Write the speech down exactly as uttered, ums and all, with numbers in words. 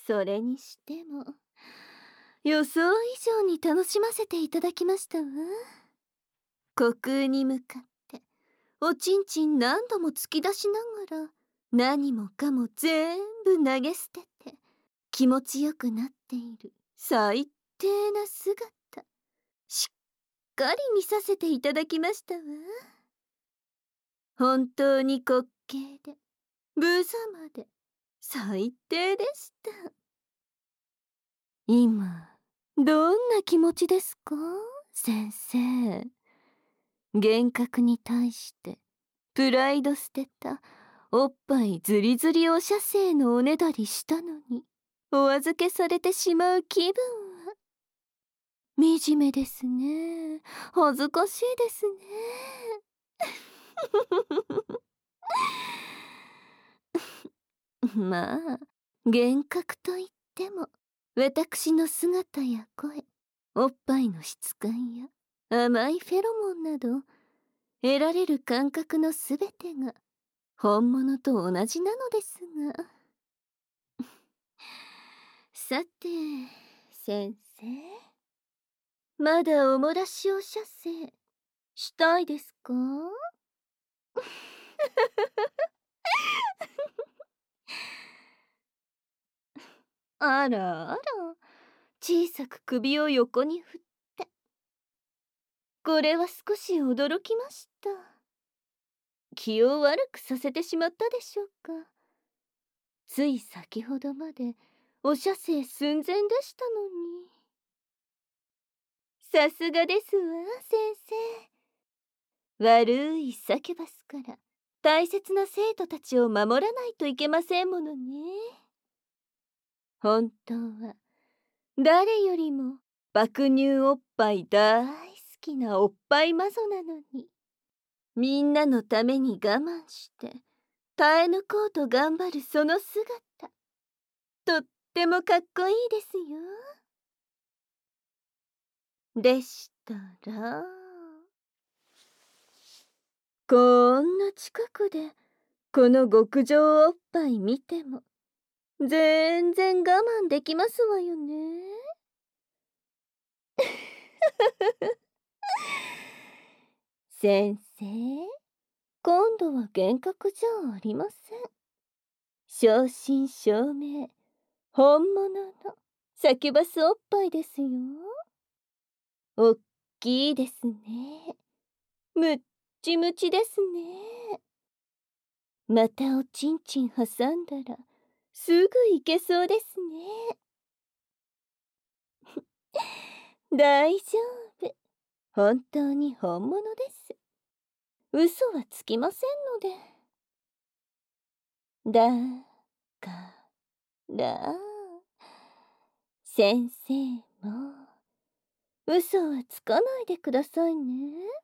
それにしても、予想以上に楽しませていただきましたわ。虚空に向かって、おちんちん何度も突き出しながら、何もかも全部投げ捨てて、気持ちよくなっている最低な姿、しっかり見させていただきましたわ。本当に滑稽で、無様で、最低でした。今、どんな気持ちですか、先生。幻覚に対して、プライド捨てた、おっぱいズリズリお射精のおねだりしたのに、お預けされてしまう気分は、惨めですね。恥ずかしいですね。まあ、幻覚といっても、私の姿や声、おっぱいの質感や甘いフェロモンなど、得られる感覚のすべてが本物と同じなのですが。さて、先生。まだおもらしお射精したいですか？あらあら、小さく首を横に振って。これは少し驚きました。気を悪くさせてしまったでしょうか。つい先ほどまでお射精寸前でしたのに。さすがですわ、先生。悪いサキュバスから大切な生徒たちを守らないといけませんものね。本当は誰よりも爆乳おっぱい大好きなおっぱいマゾなのに、みんなのために我慢して耐え抜こうと頑張るその姿、とってもかっこいいですよ。でしたら、こんな近くでこの極上おっぱい見ても全然我慢できますわよね。先生、今度は幻覚じゃありません。正真正銘、本物のサキュバスおっぱいですよ。おっきいですね。むっちむちですね。またおちんちん挟んだらすぐいけそうですね。大丈夫。本当に本物です。嘘はつきませんので。だから先生も嘘はつかないでくださいね。